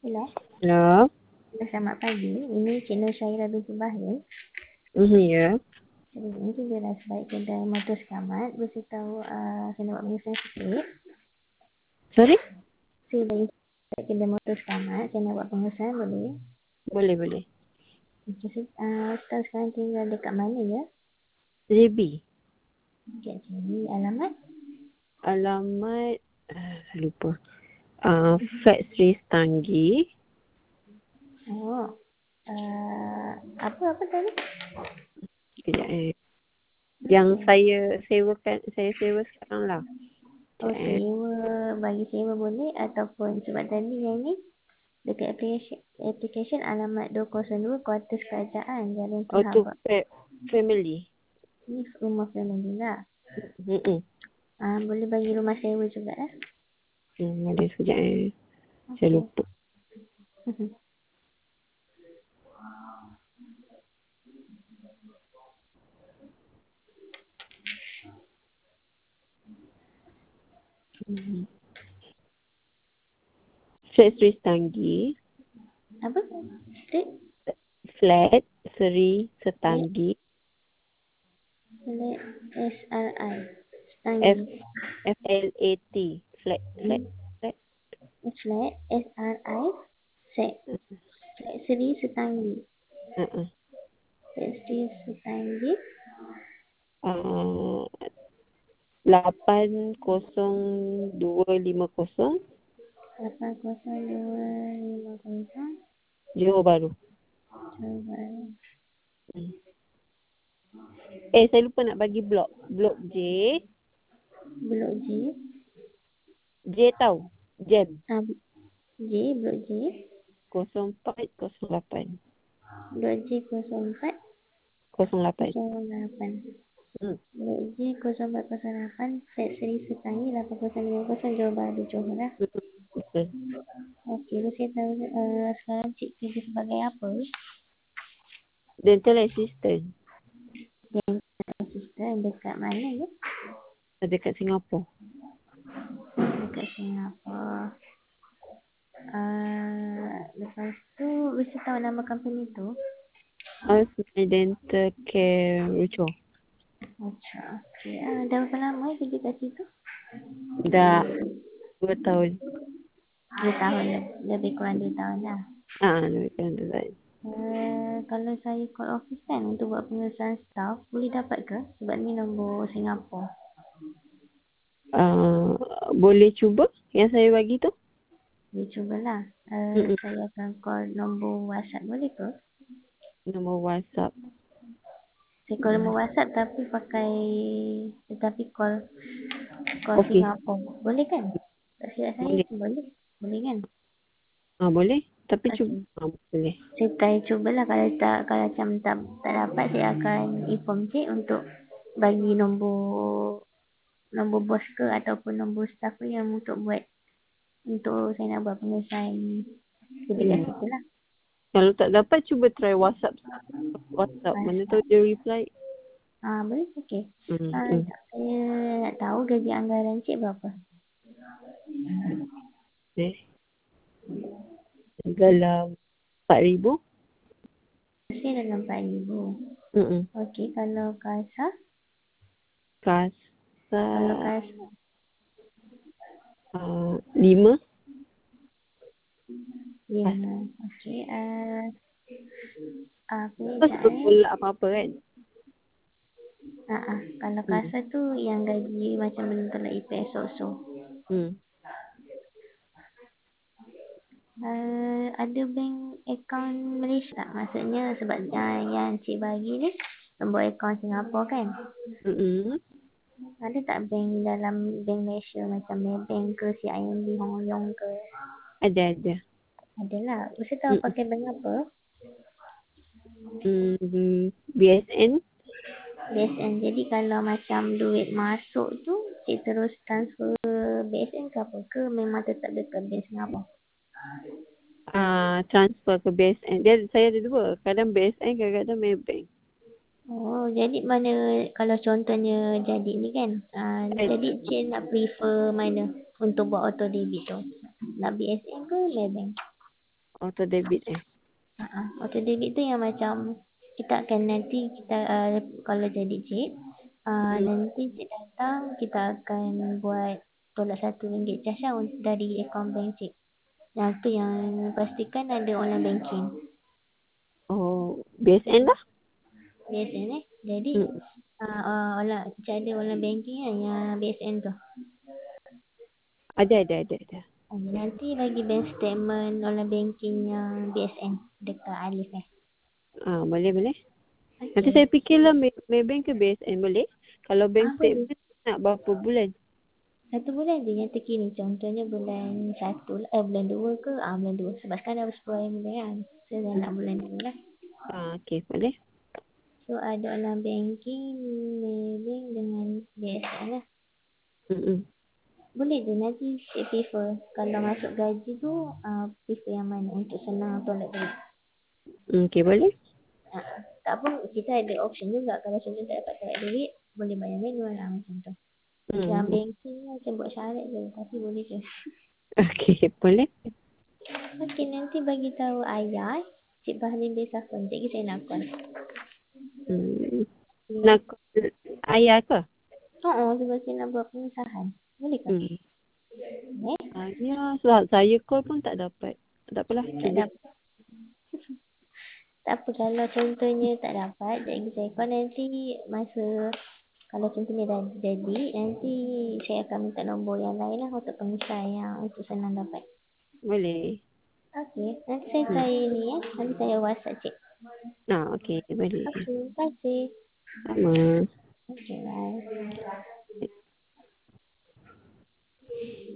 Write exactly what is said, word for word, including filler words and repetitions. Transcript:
Hello. Hello. Selamat pagi. Ini Cik Nur Syairah binti Bahir. Mhm, ya. Jadi ini kita dah sebaik kedai motor selamat. Beritahu uh, saya nak buat pengesahan sikit. Sorry? Saya dari sebaik kedai motor selamat. Saya nak buat pengesahan boleh? Boleh, boleh. Okey, saya uh, tahu sekarang tinggal dekat mana ya? J B. Dekat sini. Alamat? Alamat, uh, lupa. Uh, Flat Street Tanggi. Oh. Uh, apa-apa tadi? Kejap eh. Yang Okey. saya sewakan, saya sewa sekarang lah. Oh, Kejap eh. sewa. Bagi sewa boleh ataupun sebab tadi yang ni dekat application, application alamat dua kosong dua Kuartus Kerajaan Jalan Oh, tu Sahabat. fa- family. Ni rumah family lah. Hmm, Ah, boleh bagi rumah sewa juga eh. hmm, boleh sekejap eh. Saya Okey. lupa. Hmm. Flat Street Tanggi. Apa? Street? Flat Seri Street? Setanggi. Flat S R I. F Stangi. F L A T. Flat, flat, flat. Flat S R I. Set. Flat Seri Setangi. Uh-uh. Flat Seri Setangi. Uh, lapan kosong dua lima kosong lapan kosong dua lima kosong. Johor Bahru. Coba. Hmm. Eh, saya lupa nak bagi blok. Blok J. Blok J. J tahu? Jam. Ah, J. Blok J. kosong empat kosong lapan. Blok J kosong empat kosong lapan. kosong lapan. Hmm. Blok J kosong empat kosong lapan. Flat Seri Setangi lapan kosong lima kosong Johor Bahru Johor lah. Betul. Okey, saya tahu uh, sekarang cik kerja sebagai apa? Dental assistant. Yang asisten dekat mana ya? Dekat Singapura. Dekat Singapura. Uh, lepas tu, mesti tahu nama company tu? Us My Dental Care Rucho. Macam, okey. Uh, dah berapa lama kerja kat situ? Dah dua tahun. Dua tahun, lebih kurang dua tahun lah. Ah, dekat dekat. Uh, kalau saya call office kan untuk buat pengesahan staff, boleh dapat ke? Sebab ni nombor Singapura. Uh, boleh cuba yang saya bagi tu? Boleh cubalah. Uh, Mm-mm. saya akan call nombor WhatsApp, boleh ke? Nombor WhatsApp. Saya call nombor WhatsApp tapi pakai tetapi call call Okey, Singapura. Boleh kan? Tak silap saya boleh. boleh. Boleh kan? Ah, boleh. Tapi cuba. Okey. Ah, boleh. Saya try cubalah kalau tak kalau macam tak, tak dapat saya akan inform cik untuk bagi nombor nombor bos ke ataupun nombor staff ke yang untuk buat untuk saya nak buat pengesahan kerja kat Hmm. situ lah. Kalau tak dapat, cuba try WhatsApp. WhatsApp. Mana tahu WhatsApp. dia reply. Ah, boleh? Okey. Hmm. Ah, hmm. saya nak tahu gaji anggaran cik berapa? Eh. Dalam empat ribu. Saya dalam empat ribu. Hmm. Okey, kalau kasa? Kasa Kalau kasa? uh, lima. Lima. Okey. Uh, apa ni Kau tak suruh eh? tolak apa-apa kan? Ah, ah. Kalau Hmm. kasa tu yang gaji macam belum tolak E P S so-so. Hmm. Uh, ada bank account Malaysia tak? Maksudnya sebab uh, yang cik bagi ni nombor account Singapura kan? Hmm. Ada tak bank dalam bank Malaysia macam Maybank ke C I M B Hong Leong ke? Ada, ada. Adalah. Mesti tahu Hmm. pakai bank apa? Hmm. B S N. B S N. Jadi kalau macam duit masuk tu cik terus transfer B S N ke apa? Ke memang tetap dekat bank Singapura? Uh, transfer ke B S N. Dia, saya ada dua. Kadang B S N, kadang-kadang Maybank. Oh, jadi mana kalau contohnya jadi ni kan? Uh, Eh, jadi cik nak prefer mana untuk buat auto debit tu? Nak B S N ke Maybank? auto debit eh. Uh-uh. Auto debit tu yang macam kita akan nanti kita uh, kalau jadi cik, uh, Hmm. nanti cik datang kita akan buat tolak satu ringgit cash lah untuk- dari akaun bank cik. Yang tu yang pastikan ada online banking. Oh, B S N lah. B S N eh. Jadi Hmm. uh, uh, olah, cik ada online banking kan yang B S N tu. Ada, ada, ada, ada. Uh, nanti bagi bank statement online banking yang B S N dekat Alif eh. Ah, boleh, boleh. Nanti Okay. saya fikirlah May- Maybank ke B S N boleh? Kalau bank Ah, boleh. statement nak berapa bulan? Satu bulan je yang terkini. Contohnya bulan satu, lah. eh bulan dua ke? Ah bulan dua. Sebab sekarang dah sepuluh bulan kan. So dah nak bulan dua lah. Ah, okey, boleh. So ada online banking, Maybank dengan B S N lah. Hmm. Boleh je nanti saya prefer. Kalau masuk gaji tu, uh, prefer yang mana untuk senang tolak duit. Okey, boleh. Ah, tak apa, kita ada option juga. Kalau contoh tak dapat tolak duit, boleh bayar manual lah macam tu. Yang Hmm. banking ni macam buat syarat je. Tapi boleh je. Okey, boleh. Okey, nanti bagi tahu ayah. Cik Bahlin dia telefon. Sekejap lagi saya nak call. Hmm. Hmm. Nak call ayah ke? Oh, oh, sebab saya nak buat pengesahan. Boleh ke? Hmm. Eh, Ayah, sebab saya call pun tak dapat. Tak apalah, tak cuba. dapat. Tak apa kalau contohnya tak dapat. Jadi saya call nanti masa kalau contohnya dah jadi, nanti saya akan minta nombor yang lain lah untuk pengesahan yang untuk senang dapat. Boleh. Okey, nanti saya Hmm. try ni ya. Nanti saya WhatsApp cik. Ah, okey, boleh. Okey, terima kasih. Sama. Okey, bye.